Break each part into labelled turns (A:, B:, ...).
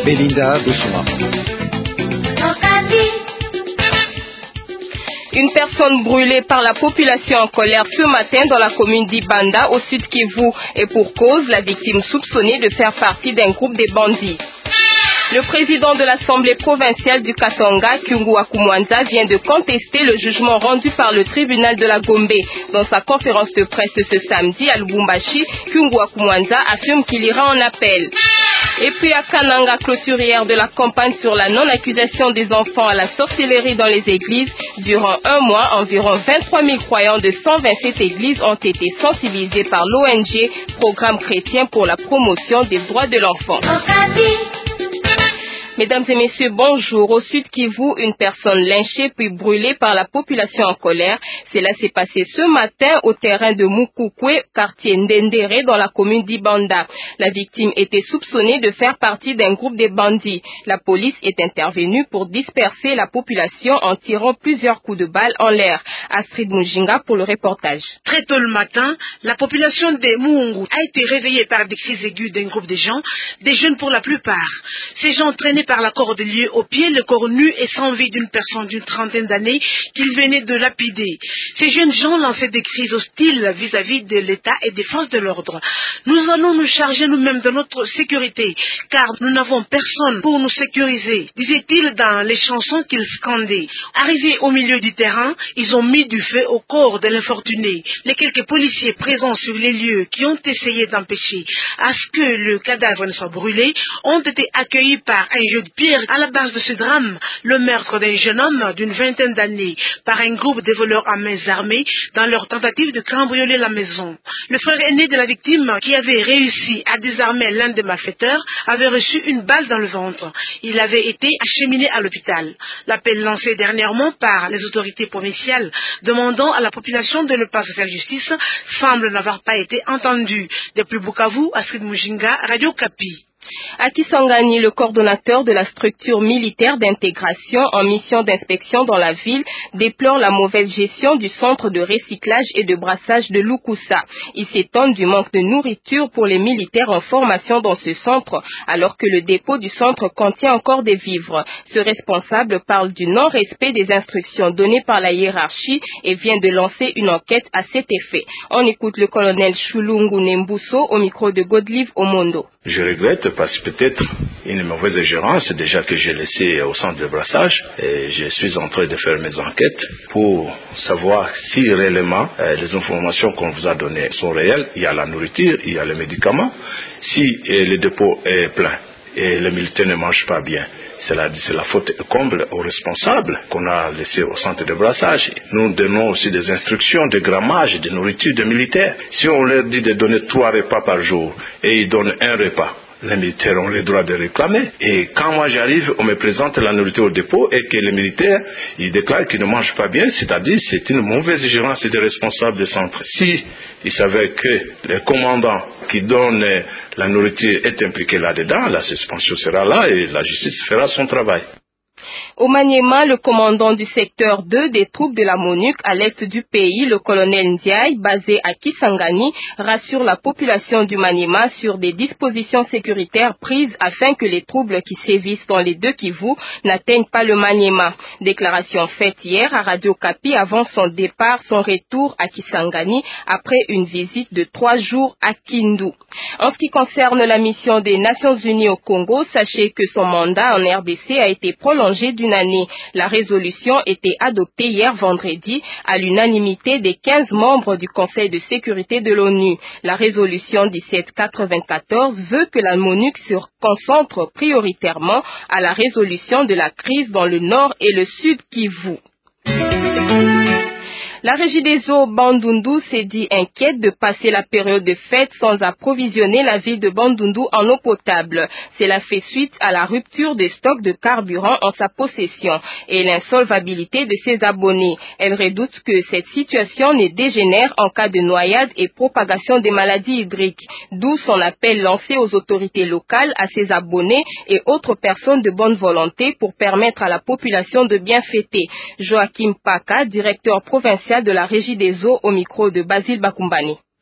A: Belinda Bouchouma.
B: Une personne brûlée par la population en colère ce matin dans la commune d'Ibanda au sud Kivu et pour cause, la victime soupçonnée de faire partie d'un groupe de bandits. Le président de l'Assemblée provinciale du Katanga, Kyungu Akumwanza, vient de contester le jugement rendu par le tribunal de la Gombe. Dans sa conférence de presse ce samedi à Lubumbashi, Kyungu Akumwanza affirme qu'il ira en appel. Et puis à Kananga, clôturière de la campagne sur la non-accusation des enfants à la sorcellerie dans les églises, durant un mois, environ 23 000 croyants de 127 églises ont été sensibilisés par l'ONG Programme chrétien pour la promotion des droits de l'enfant. Mesdames et messieurs, bonjour. Au sud Kivu, une personne lynchée puis brûlée par la population en colère. Cela s'est passé ce matin au terrain de Mukukwe, quartier Ndendere, dans la commune d'Ibanda. La victime était soupçonnée de faire partie d'un groupe de bandits. La police est intervenue pour disperser la population en tirant plusieurs coups de balle en l'air. Astrid Mujinga pour le reportage.
C: Très tôt le matin, la population de Muungu a été réveillée par des cris aigus d'un groupe de gens, des jeunes pour la plupart. Ces gens traînaient par la cordelier au pied, le corps nu et sans vie d'une personne d'une trentaine d'années qu'ils venaient de lapider. Ces jeunes gens lançaient des cris hostiles vis-à-vis de l'État et des forces de l'ordre. Nous allons nous charger nous-mêmes de notre sécurité, car nous n'avons personne pour nous sécuriser, disait-il dans les chansons qu'ils scandaient. Arrivés au milieu du terrain, ils ont mis du feu au corps de l'infortuné. Les quelques policiers présents sur les lieux qui ont essayé d'empêcher à ce que le cadavre ne soit brûlé ont été accueillis par un jeu de pierre à la base de ce drame, le meurtre d'un jeune homme d'une vingtaine d'années par un groupe de voleurs à mains armées dans leur tentative de cambrioler la maison. Le frère aîné de la victime, qui avait réussi à désarmer l'un des malfaiteurs, avait reçu une balle dans le ventre. Il avait été acheminé à l'hôpital. L'appel lancé dernièrement par les autorités provinciales demandant à la population de ne pas se faire justice semble n'avoir pas été entendu. Depuis Bukavu, Astrid Mujinga, Radio Kapi.
B: À Kisangani, le coordonnateur de la structure militaire d'intégration en mission d'inspection dans la ville déplore la mauvaise gestion du centre de recyclage et de brassage de Lukusa. Il s'étonne du manque de nourriture pour les militaires en formation dans ce centre, alors que le dépôt du centre contient encore des vivres. Ce responsable parle du non-respect des instructions données par la hiérarchie et vient de lancer une enquête à cet effet. On écoute le colonel Chulungu Nembuso au micro de Godlive Omondo.
D: Je regrette parce que peut-être une mauvaise gérance déjà que j'ai laissée au centre de brassage et je suis en train de faire mes enquêtes pour savoir si réellement les informations qu'on vous a données sont réelles. Il y a la nourriture, il y a les médicaments. Si le dépôt est plein et les militaires ne mangent pas bien, c'est la faute comble aux responsables qu'on a laissés au centre de brassage. Nous donnons aussi des instructions de grammage, de nourriture des militaires. Si on leur dit de donner 3 repas par jour et ils donnent 1 repas, les militaires ont le droit de réclamer. Et quand moi j'arrive, on me présente la nourriture au dépôt et que les militaires, ils déclarent qu'ils ne mangent pas bien, c'est-à-dire c'est une mauvaise gérance des responsables du centre. Si ils savaient que le commandant qui donne la nourriture est impliqué là-dedans, la suspension sera là et la justice fera son travail.
B: Au Maniema, le commandant du secteur 2 des troupes de la MONUC à l'est du pays, le colonel Ndiaye, basé à Kisangani, rassure la population du Maniema sur des dispositions sécuritaires prises afin que les troubles qui sévissent dans les 2 Kivu n'atteignent pas le Maniema. Déclaration faite hier à Radio Kapi avant son retour à Kisangani après une visite de 3 jours à Kindu. En ce qui concerne la mission des Nations Unies au Congo, sachez que son mandat en RDC a été prolongé d'une année. La résolution était adoptée hier vendredi à l'unanimité des 15 membres du Conseil de sécurité de l'ONU. La résolution 1794 veut que la MONUC se concentre prioritairement à la résolution de la crise dans le nord et le sud Kivu. La régie des eaux Bandundu s'est dit inquiète de passer la période de fête sans approvisionner la ville de Bandundu en eau potable. Cela fait suite à la rupture des stocks de carburant en sa possession et l'insolvabilité de ses abonnés. Elle redoute que cette situation ne dégénère en cas de noyade et propagation des maladies hydriques, d'où son appel lancé aux autorités locales, à ses abonnés et autres personnes de bonne volonté pour permettre à la population de bien fêter. Joachim Paka, directeur provincial de la régie des eaux au micro de Basile Bakumbani.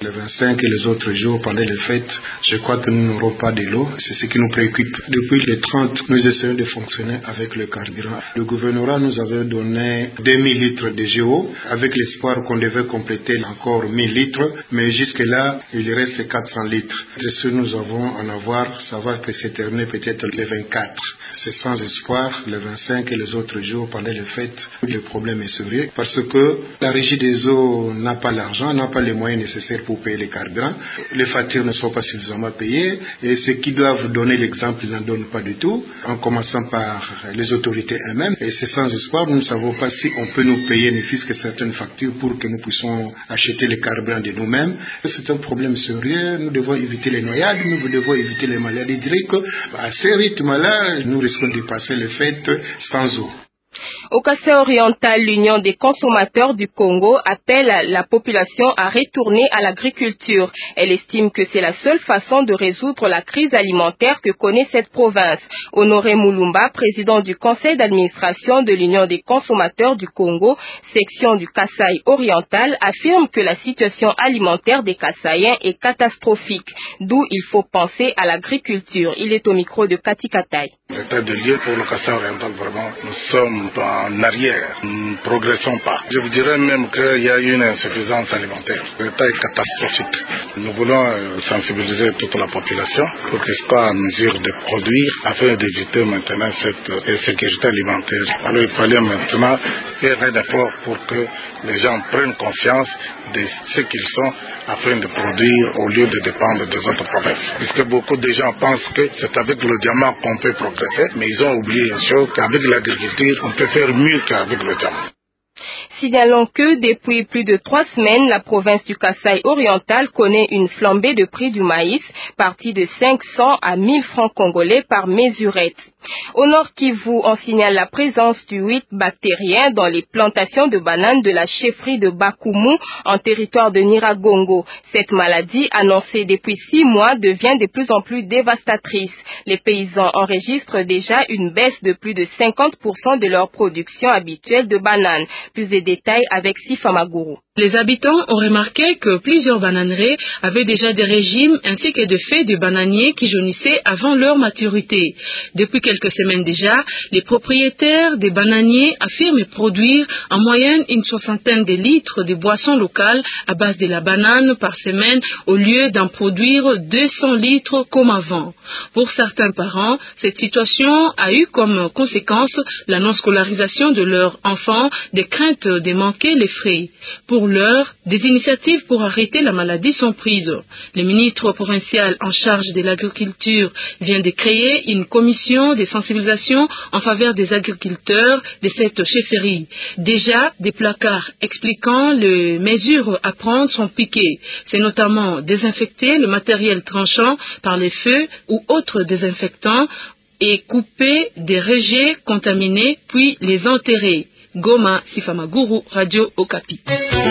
A: Le 25 et les autres jours, pendant les fêtes, je crois que nous n'aurons pas de l'eau. C'est ce qui nous préoccupe. Depuis le 30, nous essayons de fonctionner avec le carburant. Le gouvernorat nous avait donné 2000 litres de GO, avec l'espoir qu'on devait compléter encore 1000 litres. Mais jusque-là, il reste 400 litres. Et ce que nous avons en avoir, ça va que s'éterner peut-être le 24. C'est sans espoir, le 25 et les autres jours, pendant les fêtes, le problème est sérieux. Parce que la régie des eaux n'a pas l'argent, n'a pas les moyens nécessaires pour payer les carburants. Les factures ne sont pas suffisamment payées. Et ceux qui doivent donner l'exemple, ils n'en donnent pas du tout, en commençant par les autorités elles-mêmes. Et c'est sans espoir, nous ne savons pas si on peut nous payer ne fût-ce que certaines factures pour que nous puissions acheter les carburants de nous-mêmes. C'est un problème sérieux. Nous devons éviter les noyades, nous devons éviter les maladies hydriques. À ces rythmes-là, nous risquons de passer les fêtes sans eau.
B: Au Kasaï oriental, l'Union des consommateurs du Congo appelle la population à retourner à l'agriculture. Elle estime que c'est la seule façon de résoudre la crise alimentaire que connaît cette province. Honoré Moulumba, président du conseil d'administration de l'Union des consommateurs du Congo, section du Kasaï oriental, affirme que la situation alimentaire des Kasaïens est catastrophique, d'où il faut penser à l'agriculture. Il est au micro de Kati Kataï.
E: L'état de lieu pour le Kasaï oriental, vraiment, nous sommes en arrière, nous ne progressons pas. Je vous dirais même qu'il y a une insuffisance alimentaire. L'état est catastrophique. Nous voulons sensibiliser toute la population pour qu'elle soit en mesure de produire afin d'éviter maintenant cette insécurité alimentaire. Alors il fallait maintenant faire un effort pour que les gens prennent conscience de ce qu'ils sont afin de produire au lieu de dépendre des autres provinces. Puisque beaucoup de gens pensent que c'est avec le diamant qu'on peut progresser, mais ils ont oublié une chose, qu'avec l'agriculture, on peut faire mieux qu'avec le diamant.
B: Signalons que depuis plus de 3 semaines, la province du Kasaï oriental connaît une flambée de prix du maïs, parti de 500 à 1000 francs congolais par mesurette. Au Nord Kivu, on signale la présence du 8 bactérien dans les plantations de bananes de la chefferie de Bakumu en territoire de Nyiragongo. Cette maladie, annoncée depuis 6 mois, devient de plus en plus dévastatrice. Les paysans enregistrent déjà une baisse de plus de 50% de leur production habituelle de bananes. Plus de détails avec Sifa Maguru.
C: Les habitants ont remarqué que plusieurs bananeraies avaient déjà des régimes ainsi que des feuilles de bananiers qui jaunissaient avant leur maturité. Depuis quelques semaines déjà, les propriétaires des bananiers affirment produire en moyenne une 60aine de litres de boissons locales à base de la banane par semaine au lieu d'en produire 200 litres comme avant. Pour certains parents, cette situation a eu comme conséquence la non-scolarisation de leurs enfants, des craintes de manquer les frais. Pour l'heure, des initiatives pour arrêter la maladie sont prises. Le ministre provincial en charge de l'agriculture vient de créer une commission de sensibilisation en faveur des agriculteurs de cette chefferie. Déjà, des placards expliquant les mesures à prendre sont piqués. C'est notamment désinfecter le matériel tranchant par les feux ou autres désinfectants et couper des rejets contaminés puis les enterrer. Goma, Sifamaguru, Radio Okapi.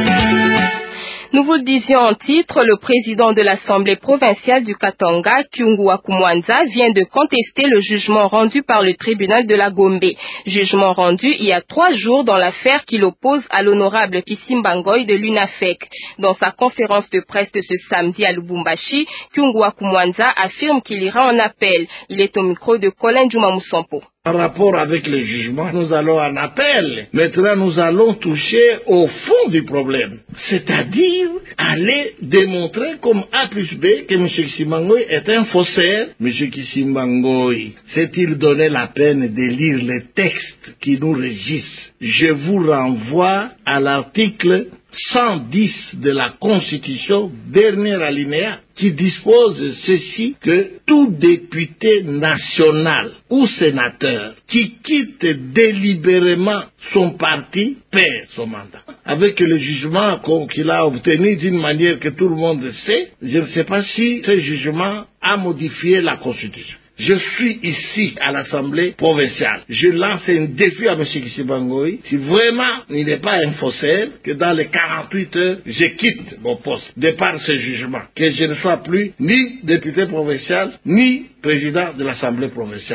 B: Nous vous le disions en titre, le président de l'Assemblée provinciale du Katanga, Kyungu Akumwanza, vient de contester le jugement rendu par le tribunal de la Gombe. Jugement rendu il y a 3 jours dans l'affaire qui l'oppose à l'honorable Kisimbangoy de l'UNAFEC. Dans sa conférence de presse de ce samedi à Lubumbashi, Kyungu Akumwanza affirme qu'il ira en appel. Il est au micro de Colin Juma Moussampo.
F: En rapport avec le jugement, nous allons en appel. Maintenant, nous allons toucher au fond du problème. C'est-à-dire, aller démontrer comme A plus B que M. Kisimbangoy est un faussaire. M. Kisimbangoy s'est-il donné la peine de lire les textes qui nous régissent? Je vous renvoie à l'article 110 de la Constitution, dernier alinéa, qui dispose ceci, que tout député national ou sénateur qui quitte délibérément son parti perd son mandat. Avec le jugement qu'il a obtenu d'une manière que tout le monde sait, je ne sais pas si ce jugement a modifié la Constitution. Je suis ici à l'Assemblée provinciale. Je lance un défi à M. Kisimbangoy. Si vraiment il n'est pas un faussaire, que dans les 48 heures, je quitte mon poste de par ce jugement. Que je ne sois plus ni député provincial, ni président de l'Assemblée provinciale.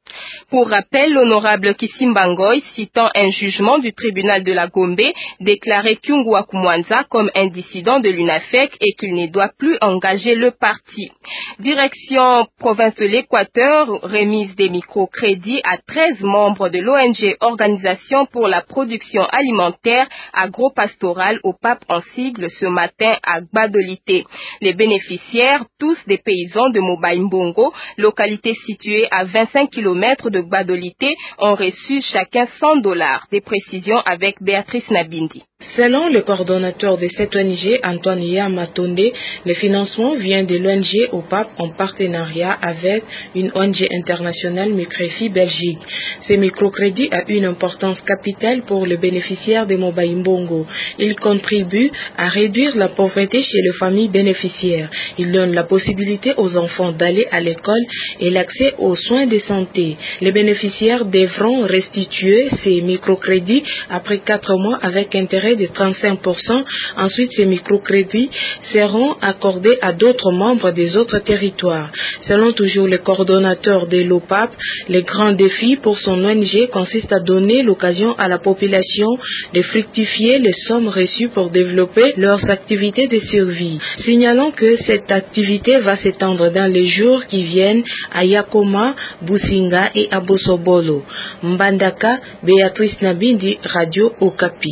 B: Pour rappel, l'honorable Kisimbangoy, citant un jugement du tribunal de la Gombe, déclarait Kyungwa Kumwanza comme un dissident de l'UNAFEC et qu'il ne doit plus engager le parti. Direction province de l'Équateur, remise des microcrédits à 13 membres de l'ONG Organisation pour la production alimentaire agro-pastorale au pape en sigle ce matin à Gbadolité. Les bénéficiaires, tous des paysans de Mobaïmbongo, localité située à 25 km de Gbadolité, ont reçu chacun $100. Des précisions avec Béatrice Nabindi.
G: Selon le coordonnateur de cette ONG, Antoine Yamatonde, le financement vient de l'ONG au pape en partenariat avec une ONG internationale Micréfi Belgique. Ce microcrédit a une importance capitale pour les bénéficiaires de Mobaïmbongo. Il contribue à réduire la pauvreté chez les familles bénéficiaires. Il donne la possibilité aux enfants d'aller à l'école et l'accès aux soins de santé. Les bénéficiaires devront restituer ces microcrédits après 4 mois avec intérêt de 35%. Ensuite, ces microcrédits seront accordés à d'autres membres des autres territoires. Selon toujours le coordonnateur de l'OPAP, le grand défi pour son ONG consiste à donner l'occasion à la population de fructifier les sommes reçues pour développer leurs activités de survie. Signalons que cette activité va s'étendre dans les jours qui viennent à Yakoma, Businga et à Bosobolo. Mbandaka, Béatrice Nabindi, Radio Okapi.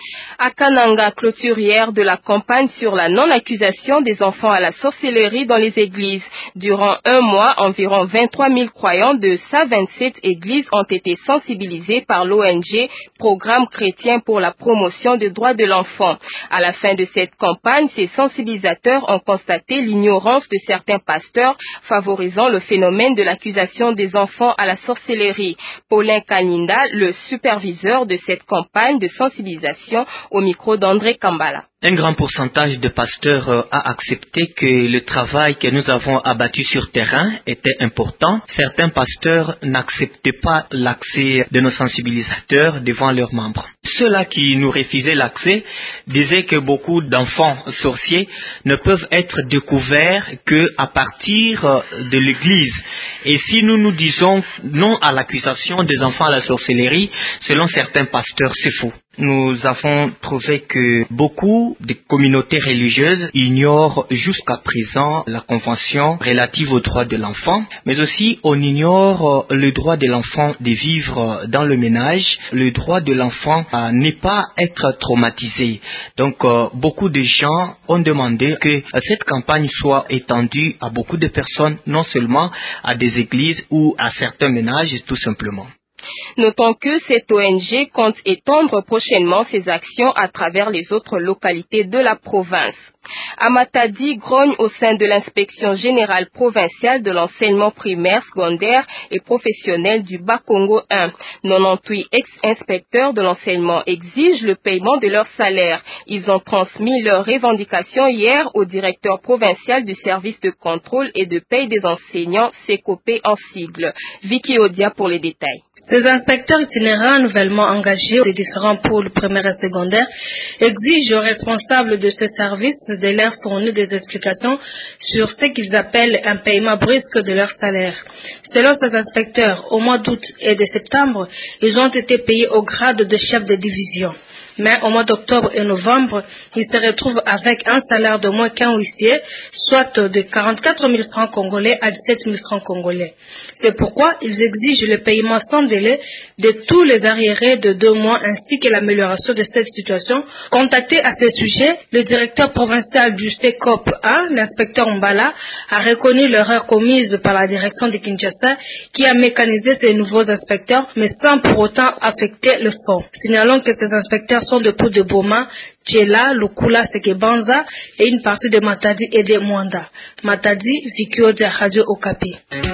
B: À Kananga, clôturière de la campagne sur la non-accusation des enfants à la sorcellerie dans les églises. Durant un mois, environ 23 000 croyants de 127 églises ont été sensibilisés par l'ONG Programme chrétien pour la promotion des droits de l'enfant. À la fin de cette campagne, ces sensibilisateurs ont constaté l'ignorance de certains pasteurs favorisant le phénomène de l'accusation des enfants à la sorcellerie. Paulin Kaninda, le superviseur de cette campagne de sensibilisation, au micro d'André Kambala.
H: Un grand pourcentage de pasteurs a accepté que le travail que nous avons abattu sur terrain était important. Certains pasteurs n'acceptaient pas l'accès de nos sensibilisateurs devant leurs membres. Ceux-là qui nous refusaient l'accès disaient que beaucoup d'enfants sorciers ne peuvent être découverts qu'à partir de l'Église. Et si nous disons non à l'accusation des enfants à la sorcellerie, selon certains pasteurs, c'est faux. Nous avons trouvé que beaucoup de communautés religieuses ignorent jusqu'à présent la convention relative aux droits de l'enfant, mais aussi on ignore le droit de l'enfant de vivre dans le ménage, le droit de l'enfant à ne pas être traumatisé. Donc beaucoup de gens ont demandé que cette campagne soit étendue à beaucoup de personnes, non seulement à des églises ou à certains ménages tout simplement.
B: Notons que cette ONG compte étendre prochainement ses actions à travers les autres localités de la province. À Matadi, grogne au sein de l'inspection générale provinciale de l'enseignement primaire, secondaire et professionnel du Bas-Congo 1. 98 ex-inspecteurs de l'enseignement exigent le paiement de leur salaire. Ils ont transmis leurs revendications hier au directeur provincial du service de contrôle et de paie des enseignants, SECOPE en sigle. Vicky Odia pour les détails.
G: Ces inspecteurs itinérants nouvellement engagés des différents pôles primaires et secondaires exigent aux responsables de ce service de leur fournir des explications sur ce qu'ils appellent un paiement brusque de leur salaire. Selon ces inspecteurs, au mois d'août et de septembre, ils ont été payés au grade de chef de division. Mais au mois d'octobre et novembre, ils se retrouvent avec un salaire de moins qu'un huissier, soit de 44 000 francs congolais à 17 000 francs congolais. C'est pourquoi ils exigent le paiement sans délai de tous les arriérés de 2 mois ainsi que l'amélioration de cette situation. Contacté à ce sujet, le directeur provincial du SECOP 1, l'inspecteur Mbala, a reconnu l'erreur commise par la direction de Kinshasa qui a mécanisé ces nouveaux inspecteurs, mais sans pour autant affecter le fonds. Signalons que ces inspecteurs sont de Pou de Boma, Tchela, Lukula, Sekebanza et une partie de Matadi et de Mwanda. Matadi, Vikio de Radio Okapi.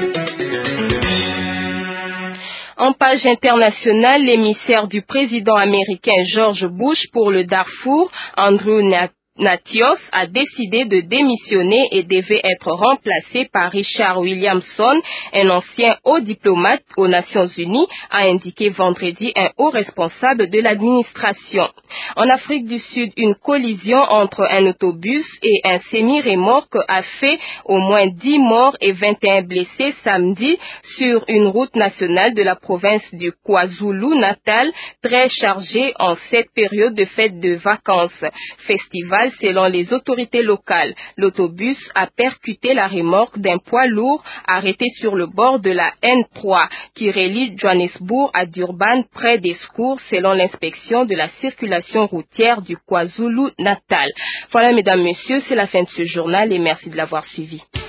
B: En page internationale, l'émissaire du président américain George Bush pour le Darfour, Andrew Natios a décidé de démissionner et devait être remplacé par Richard Williamson, un ancien haut diplomate aux Nations Unies, a indiqué vendredi un haut responsable de l'administration. En Afrique du Sud, une collision entre un autobus et un semi-remorque a fait au moins 10 morts et 21 blessés samedi sur une route nationale de la province du KwaZulu-Natal, très chargée en cette période de fête de vacances. Festival selon les autorités locales. L'autobus a percuté la remorque d'un poids lourd arrêté sur le bord de la N3 qui relie Johannesburg à Durban près des Secours selon l'inspection de la circulation routière du KwaZulu-Natal. Voilà, mesdames, messieurs, c'est la fin de ce journal et merci de l'avoir suivi.